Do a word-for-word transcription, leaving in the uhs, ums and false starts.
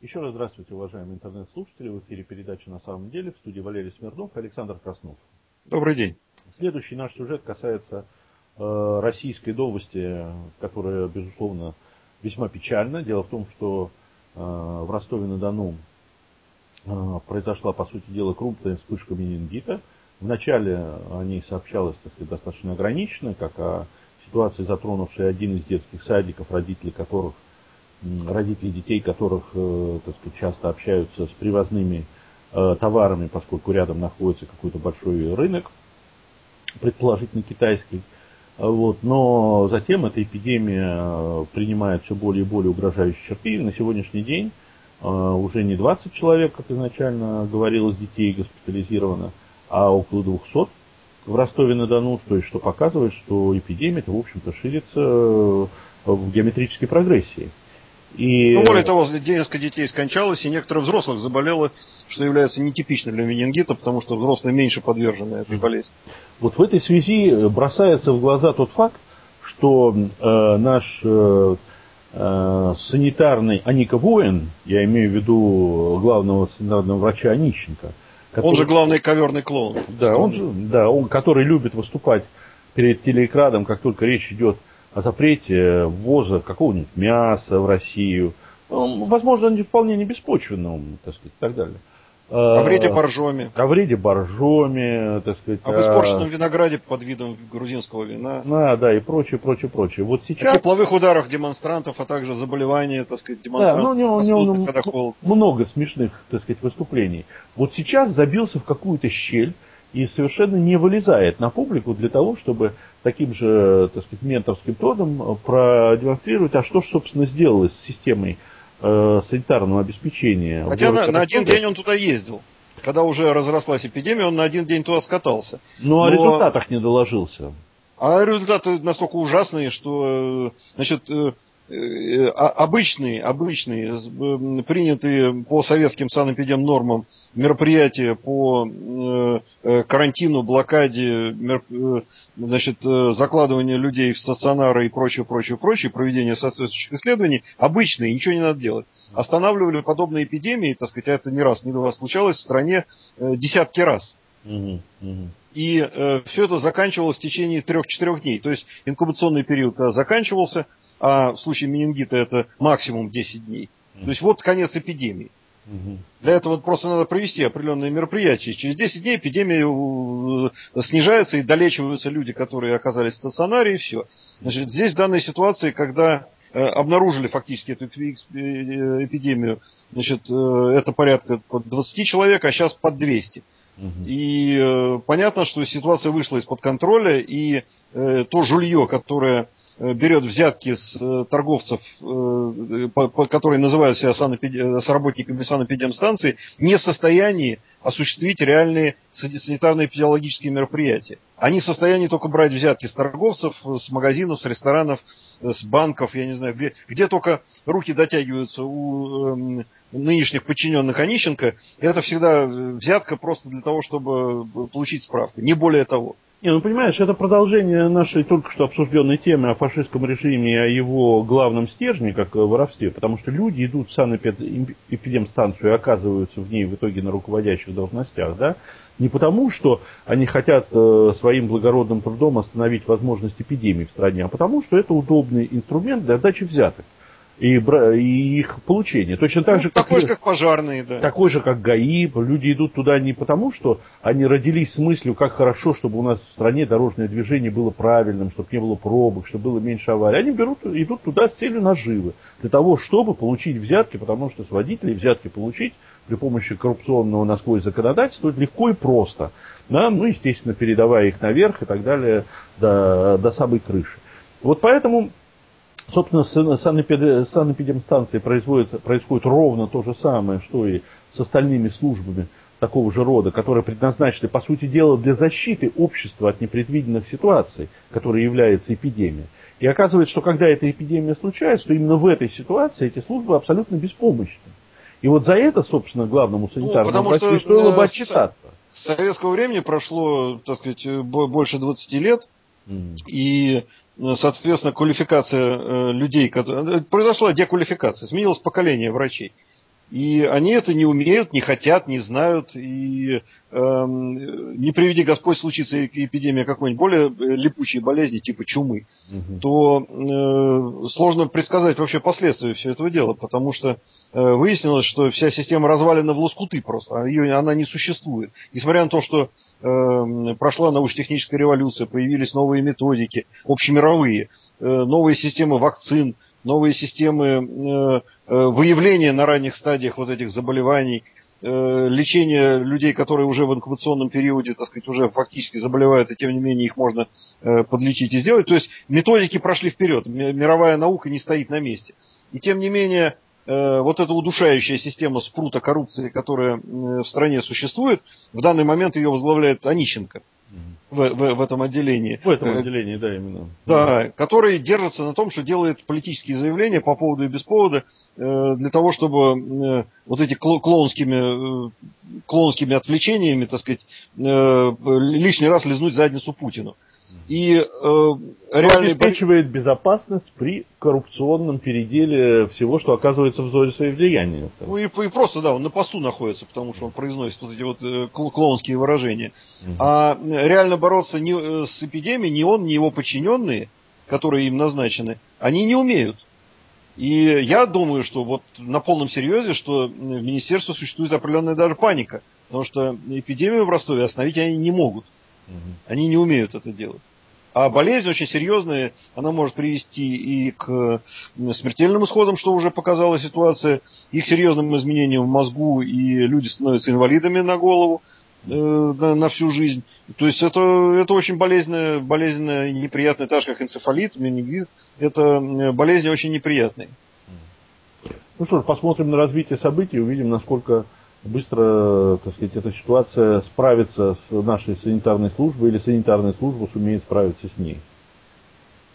Еще раз здравствуйте, уважаемые интернет-слушатели. В эфире передача «На самом деле». В студии Валерий Смирнов и Александр Краснов. Добрый день. Следующий наш сюжет касается э, российской новости, которая, безусловно, весьма печальна. Дело в том, что э, в Ростове-на-Дону э, произошла, по сути дела, крупная вспышка менингита. Вначале о ней сообщалось, так сказать, достаточно ограниченно, как о ситуации, затронувшей один из детских садиков, родители которых родители детей, которых, так сказать, часто общаются с привозными э, товарами, поскольку рядом находится какой-то большой рынок, предположительно китайский. Вот. Но затем эта эпидемия принимает все более и более угрожающие черты. На сегодняшний день э, уже не двадцать человек, как изначально говорилось, детей госпитализировано, а около двухсот в Ростове-на-Дону, то есть что показывает, что эпидемия-то, в общем-то, ширится в геометрической прогрессии. И... Ну, более того, несколько детей скончалось, и некоторых взрослых заболело, что является нетипичным для менингита, потому что взрослые меньше подвержены этой болезни. Вот в этой связи бросается в глаза тот факт, что э, наш э, э, санитарный Аника Воин, я имею в виду главного санитарного врача Онищенко, который... он же главный коверный клоун. Да, он же, да, он, который любит выступать перед телеэкраном, как только речь идет о запрете ввоза какого-нибудь мяса в Россию, возможно, вполне не беспочвенным, так сказать, и так далее. О вреде боржоми. О вреде боржоми, так сказать. Об испорченном винограде под видом грузинского вина. А, да, и прочее, прочее, прочее. Вот сейчас... О тепловых ударах демонстрантов, а также заболевания, так сказать, демонстрантов. Да, ну, у него, у него много смешных, так сказать, выступлений. Вот сейчас забился в какую-то щель и совершенно не вылезает на публику для того, чтобы таким же, так сказать, менторским тоном продемонстрировать, а что же, собственно, сделалось с системой э, санитарного обеспечения. Хотя на, на один день он туда ездил. Когда уже разрослась эпидемия, он на один день туда скатался. Ну, о Но... результатах не доложился. А результаты настолько ужасные, что, значит, обычные, обычные, принятые по советским санэпидемнормам мероприятия по карантину, блокаде, значит, закладыванию людей в стационары и прочее, прочее, прочее, проведение соответствующих исследований, обычные, ничего не надо делать. Останавливали подобные эпидемии, так сказать, это не раз, не два случалось в стране десятки раз. Угу, угу. И э, все это заканчивалось в течение трех-четырех дней. То есть инкубационный период, когда заканчивался, а в случае менингита это максимум десять дней. То есть вот конец эпидемии. Угу. Для этого просто надо провести определенные мероприятия. Через десять дней эпидемия снижается и долечиваются люди, которые оказались в стационаре, и все. Значит, здесь в данной ситуации, когда э, обнаружили фактически эту эпидемию, значит, э, это порядка двадцать человек, а сейчас под двести. Угу. И э, понятно, что ситуация вышла из-под контроля, и э, то жулье, которое э, берет взятки с э, торговцев, э, по, по, которые называют себя санэпид... с работниками санэпидемстанции, не в состоянии осуществить реальные санитарно-эпидемиологические мероприятия. Они в состоянии только брать взятки с торговцев, с магазинов, с ресторанов, с банков, я не знаю, где, где только руки дотягиваются у э, нынешних подчиненных Онищенко, это всегда взятка просто для того, чтобы получить справку, не более того. Не, ну понимаешь, это продолжение нашей только что обсужденной темы о фашистском режиме и о его главном стержне, как воровстве, потому что люди идут в санэпидемстанцию и оказываются в ней в итоге на руководящих должностях, да, не потому, что они хотят э, своим благородным трудом остановить возможность эпидемии в стране, а потому, что это удобный инструмент для сдачи взяток и, и их получения. Точно так ну, же, такой как, же, как пожарные, да. Такой же, как ГАИ. Люди идут туда не потому, что они родились с мыслью, как хорошо, чтобы у нас в стране дорожное движение было правильным, чтобы не было пробок, чтобы было меньше аварий. Они берут, идут туда с целью наживы. Для того, чтобы получить взятки, потому что с водителей взятки получить при помощи коррупционного насквозь законодательства легко и просто. Да? Ну, естественно, передавая их наверх и так далее до, до самой крыши. Вот поэтому... Собственно, с санэпидемстанцией происходит, происходит ровно то же самое, что и с остальными службами такого же рода, которые предназначены, по сути дела, для защиты общества от непредвиденных ситуаций, которой является эпидемия. И оказывается, что когда эта эпидемия случается, то именно в этой ситуации эти службы абсолютно беспомощны. И вот за это, собственно, главному санитарному ну, врачу стоило бы отчитаться. С советского времени прошло, так сказать, больше двадцати лет, mm. и... Соответственно, квалификация людей, произошла деквалификация, сменилось поколение врачей. И они это не умеют, не хотят, не знают. И э, не приведи Господь случится эпидемия какой-нибудь более липучей болезни, типа чумы, угу. то э, сложно предсказать вообще последствия всего этого дела. Потому что э, выяснилось, что вся система развалена в лоскуты просто. Ее, она не существует. Несмотря на то, что э, прошла научно-техническая революция, появились новые методики, общемировые, э, новые системы вакцин, новые системы э, выявления на ранних стадиях вот этих заболеваний, э, лечения людей, которые уже в инкубационном периоде, так сказать, уже фактически заболевают, и тем не менее их можно э, подлечить и сделать. То есть методики прошли вперед, мировая наука не стоит на месте. И тем не менее, э, вот эта удушающая система спрута коррупции, которая э, в стране существует, в данный момент ее возглавляет Онищенко. В, в, в этом отделении. В этом отделении, да, именно. Да, который держится на том, что делает политические заявления по поводу и без повода, э, для того, чтобы э, вот эти клоунскими, э, клоунскими отвлечениями, так сказать, э, лишний раз лизнуть задницу Путину. И э, реально обеспечивает безопасность при коррупционном переделе всего, что оказывается в зоне своего влияния. Ну и, и просто, да, он на посту находится, потому что он произносит вот эти вот э, клоунские выражения. Угу. А реально бороться ни, с эпидемией ни он, ни его подчиненные, которые им назначены, они не умеют. И я думаю, что вот на полном серьезе, что в министерстве существует определенная даже паника, потому что эпидемию в Ростове остановить они не могут. Они не умеют это делать. А болезнь очень серьезная, она может привести и к смертельным исходам, что уже показала ситуация, и к серьезным изменениям в мозгу, и люди становятся инвалидами на голову, э, на, на всю жизнь. То есть это, это очень болезненная, болезненная и неприятная, так же как энцефалит, менингит, это болезни очень неприятные. Ну что ж, посмотрим на развитие событий, увидим, насколько быстро, так сказать, эта ситуация справится с нашей санитарной службой, или санитарная служба сумеет справиться с ней.